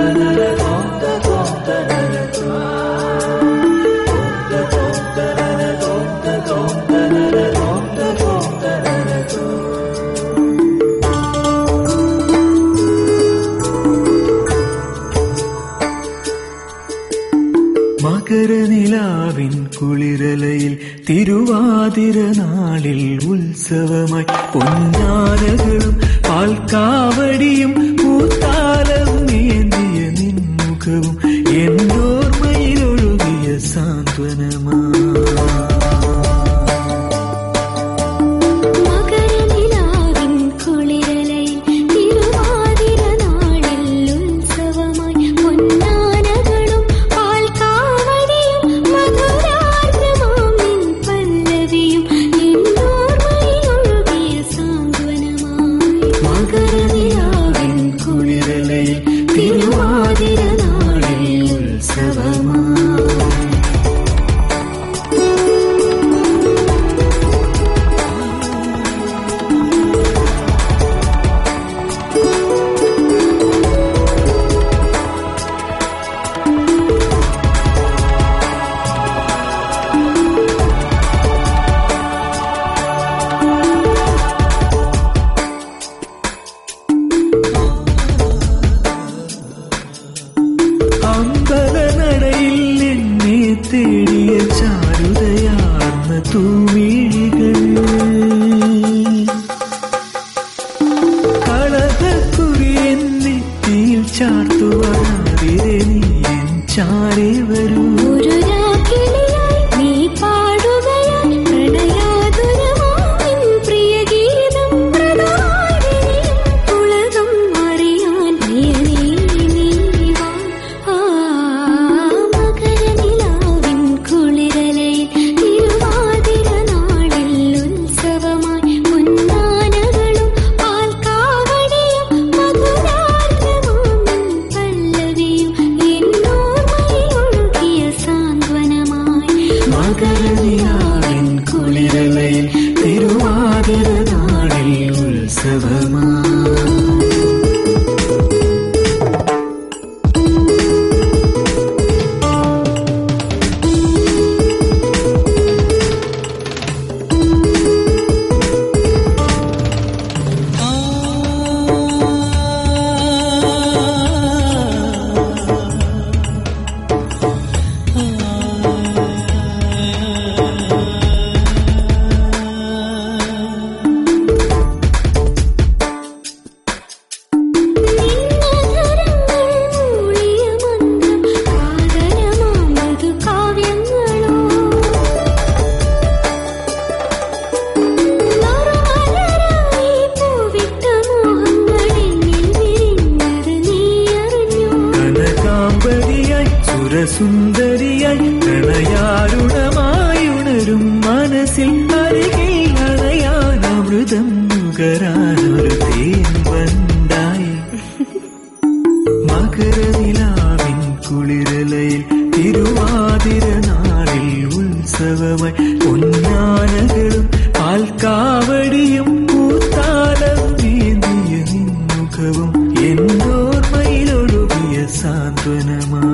മകരനിലാവിൻ കുളിരലയിൽ തിരുവാതിര നാളിൽ ഉത്സവമായി പൊന്നാനകളും പാൽക്കാവടിയും പൂത്താലവും ഏന്തിയ നിൻമുഖവും എന്നോർമ്മയിലൊഴുകിയ സാന്ത്വനമാ. അമ്പലനടയിൽ എന്നെ തേടിയ ചാരുതയാർന്ന തൂമിഴികൾ കളകക്കുറി എന്നെത്തിയിൽ ചാർത്തുവാതിരെ നീ എൻ ചാരെ വരൂ. മകരനിലാവിൻ കുളിരലയിൽ തിരുവാതിര നാളിൽ ഉത്സവമാ. സുന്ദരിയായി പ്രണയാരുണമായുണരും മനസ്സിൽ അരികിൽ അണയാൻ അമൃതം നുകരാനൊരു തേൻ വണ്ടായി. മകരനിലാവിൻ കുളിരലയിൽ തിരുവാതിര നാളിൽ ഉത്സവമായി പൊന്നാനകളും പാൽക്കാവടിയും പൂത്താലവും ഏന്തിയ നിൻമുഖവും എന്നോർമ്മയിലൊഴുകിയ സാന്ത്വനമാ.